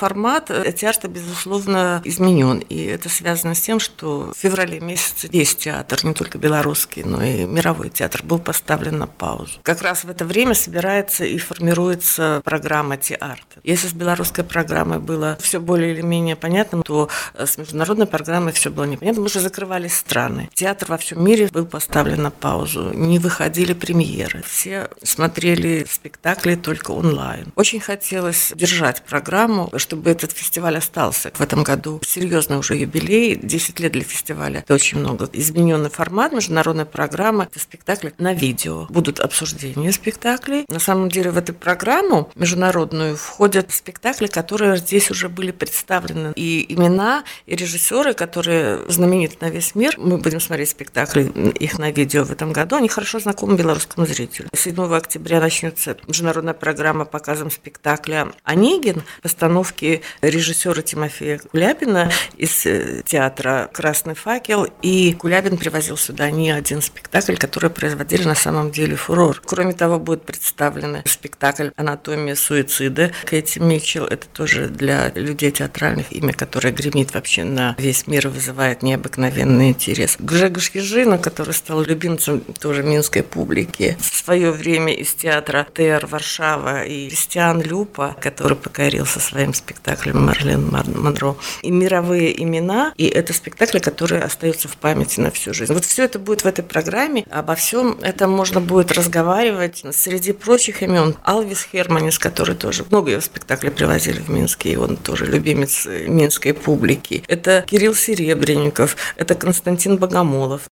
формат театра, безусловно, изменен. И это связано с тем, что в феврале месяце весь театр, не только белорусский, но и мировой театр, был поставлен на паузу. Как раз в это время собирается и формируется программа «Теарт». Если с белорусской программой было все более или менее понятно, то с международной программой все было непонятно, потому что закрывались страны. Театр во всем мире был поставлен на паузу, не выходили премьеры. Все смотрели спектакли только онлайн. Очень хотелось держать программу, чтобы этот фестиваль остался. В этом году серьезный уже юбилей, 10 лет для фестиваля. Это очень много. Измененный формат международной программы. Это спектакли на видео. Будут обсуждения спектаклей. На самом деле в эту программу международную входят спектакли, которые здесь уже были представлены. И имена, и режиссеры, которые знамениты на весь мир. Мы будем смотреть спектакли их на видео в этом году. Они хорошо знакомы белорусскому зрителю. 7 октября начнется международная программа показом спектакля «Онегин», постановки режиссера Тимофея Кулябина из театра «Красный факел». И Кулябин привозил сюда не один спектакль, который производили на самом деле фурор. Кроме того, будет представлен спектакль «Анатомия суицида» Кэти Митчелл. Это тоже для людей театральных имя, которое гремит вообще на весь мир и вызывает необыкновенный интерес. Гжегош Ежина, который стал любимцем тоже минской публики, в свое время из театра ТР Варшава, и Кристиан Люпа, который покорил со своим спектаклем Марлен Монро, и мировые имена, и это спектакли, которые остаются в памяти на всю жизнь. Вот все это будет в этой программе, обо всем это можно будет разговаривать. Среди прочих имен Алвис Херманис, который тоже много его спектаклей привозили в Минск, и он тоже любимец минской публики. Это Кирилл Серебренников, это Константин Богомолов,